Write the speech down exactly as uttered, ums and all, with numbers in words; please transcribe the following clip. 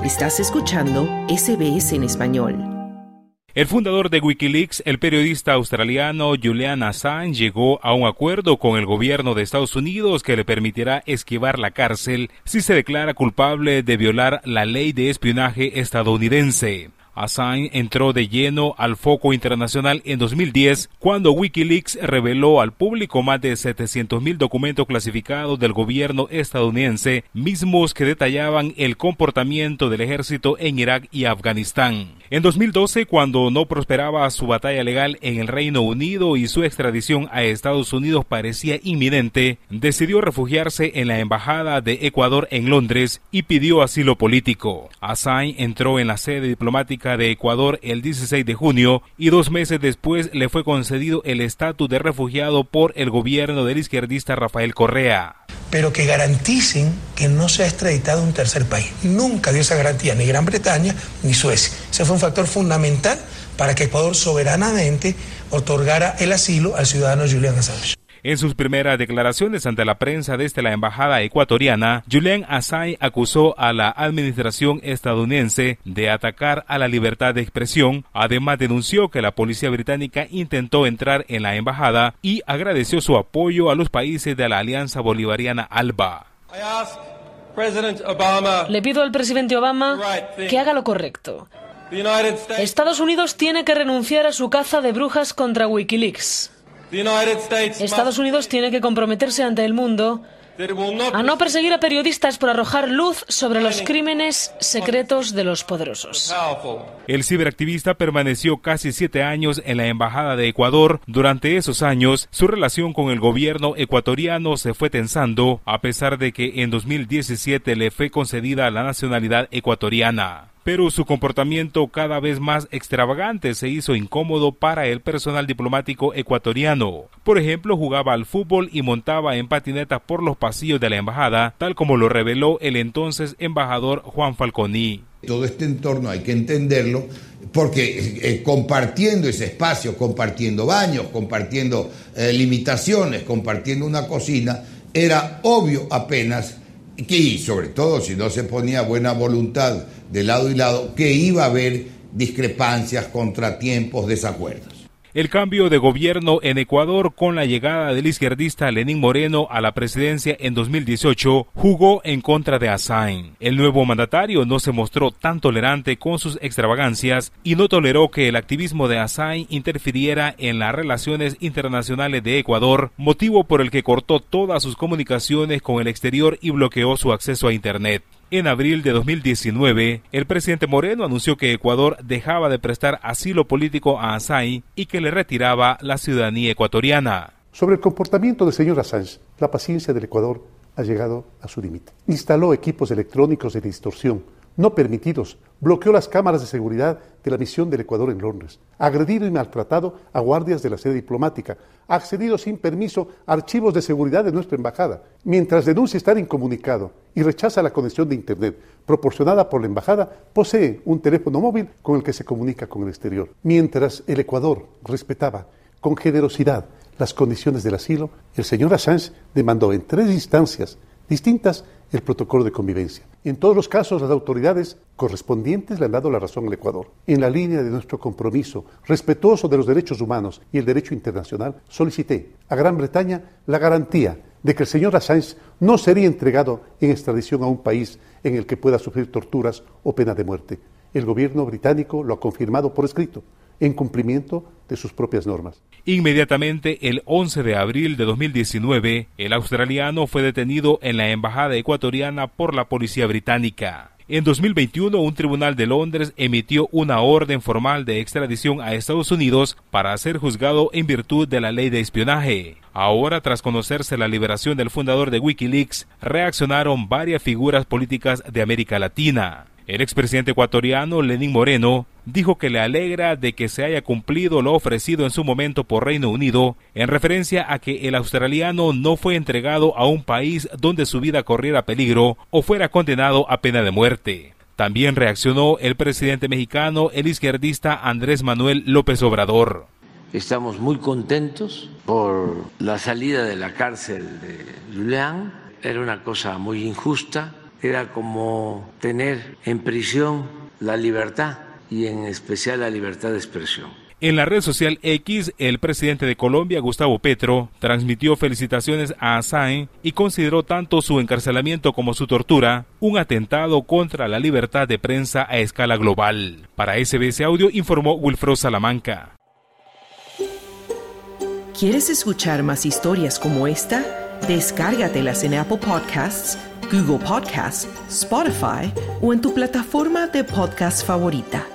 Estás escuchando S B S en español. El fundador de Wikileaks, el periodista australiano Julian Assange, llegó a un acuerdo con el gobierno de Estados Unidos que le permitirá esquivar la cárcel si se declara culpable de violar la ley de espionaje estadounidense. Assange entró de lleno al foco internacional en dos mil diez, cuando Wikileaks reveló al público más de setecientos mil documentos clasificados del gobierno estadounidense, mismos que detallaban el comportamiento del ejército en Irak y Afganistán. En dos mil doce, cuando no prosperaba su batalla legal en el Reino Unido y su extradición a Estados Unidos parecía inminente, decidió refugiarse en la embajada de Ecuador en Londres y pidió asilo político. Assange entró en la sede diplomática de Ecuador el dieciséis de junio y dos meses después le fue concedido el estatus de refugiado por el gobierno del izquierdista Rafael Correa. Pero que garanticen que no sea extraditado a un tercer país. Nunca dio esa garantía ni Gran Bretaña ni Suecia. Ese fue un factor fundamental para que Ecuador soberanamente otorgara el asilo al ciudadano Julian Assange. En sus primeras declaraciones ante la prensa desde la embajada ecuatoriana, Julian Assange acusó a la administración estadounidense de atacar a la libertad de expresión. Además, denunció que la policía británica intentó entrar en la embajada y agradeció su apoyo a los países de la Alianza Bolivariana ALBA. Le pido al presidente Obama que haga lo correcto. Estados Unidos tiene que renunciar a su caza de brujas contra Wikileaks. Estados Unidos tiene que comprometerse ante el mundo a no perseguir a periodistas por arrojar luz sobre los crímenes secretos de los poderosos. El ciberactivista permaneció casi siete años en la embajada de Ecuador. Durante esos años, su relación con el gobierno ecuatoriano se fue tensando, a pesar de que en dos mil diecisiete le fue concedida la nacionalidad ecuatoriana. Pero su comportamiento cada vez más extravagante se hizo incómodo para el personal diplomático ecuatoriano. Por ejemplo, jugaba al fútbol y montaba en patineta por los pasillos de la embajada, tal como lo reveló el entonces embajador Juan Falconi. Todo este entorno hay que entenderlo porque eh, compartiendo ese espacio, compartiendo baños, compartiendo eh, limitaciones, compartiendo una cocina, era obvio apenas que, y sobre todo si no se ponía buena voluntad de lado y lado, que iba a haber discrepancias, contratiempos, desacuerdos. El cambio de gobierno en Ecuador con la llegada del izquierdista Lenín Moreno a la presidencia en dos mil dieciocho jugó en contra de Assange. El nuevo mandatario no se mostró tan tolerante con sus extravagancias y no toleró que el activismo de Assange interfiriera en las relaciones internacionales de Ecuador, motivo por el que cortó todas sus comunicaciones con el exterior y bloqueó su acceso a Internet. En abril de dos mil diecinueve, el presidente Moreno anunció que Ecuador dejaba de prestar asilo político a Assange y que le retiraba la ciudadanía ecuatoriana. Sobre el comportamiento del señor Assange, la paciencia del Ecuador ha llegado a su límite. Instaló equipos electrónicos de distorsión no permitidos, bloqueó las cámaras de seguridad de la misión del Ecuador en Londres, ha agredido y maltratado a guardias de la sede diplomática, ha accedido sin permiso a archivos de seguridad de nuestra embajada, mientras denuncia estar incomunicado y rechaza la conexión de Internet proporcionada por la embajada, posee un teléfono móvil con el que se comunica con el exterior. Mientras el Ecuador respetaba con generosidad las condiciones del asilo, el señor Assange demandó en tres instancias distintas el protocolo de convivencia. En todos los casos, las autoridades correspondientes le han dado la razón al Ecuador. En la línea de nuestro compromiso respetuoso de los derechos humanos y el derecho internacional, solicité a Gran Bretaña la garantía de que el señor Assange no sería entregado en extradición a un país en el que pueda sufrir torturas o pena de muerte. El gobierno británico lo ha confirmado por escrito, en cumplimiento de sus propias normas. Inmediatamente, el once de abril de dos mil diecinueve, el australiano fue detenido en la embajada ecuatoriana por la policía británica. En dos mil veintiuno, un tribunal de Londres emitió una orden formal de extradición a Estados Unidos para ser juzgado en virtud de la ley de espionaje. Ahora, tras conocerse la liberación del fundador de Wikileaks, reaccionaron varias figuras políticas de América Latina. El expresidente ecuatoriano Lenín Moreno dijo que le alegra de que se haya cumplido lo ofrecido en su momento por Reino Unido, en referencia a que el australiano no fue entregado a un país donde su vida corriera peligro o fuera condenado a pena de muerte. También reaccionó el presidente mexicano, el izquierdista Andrés Manuel López Obrador. Estamos muy contentos por la salida de la cárcel de Julian. Era una cosa muy injusta. era como tener en prisión la libertad y en especial la libertad de expresión. En la red social X, el presidente de Colombia, Gustavo Petro, transmitió felicitaciones a Assange y consideró tanto su encarcelamiento como su tortura un atentado contra la libertad de prensa a escala global. Para S B S Audio informó Wilfredo Salamanca. ¿Quieres escuchar más historias como esta? Descárgatelas en Apple Podcasts, Google Podcasts, Spotify o en tu plataforma de podcast favorita.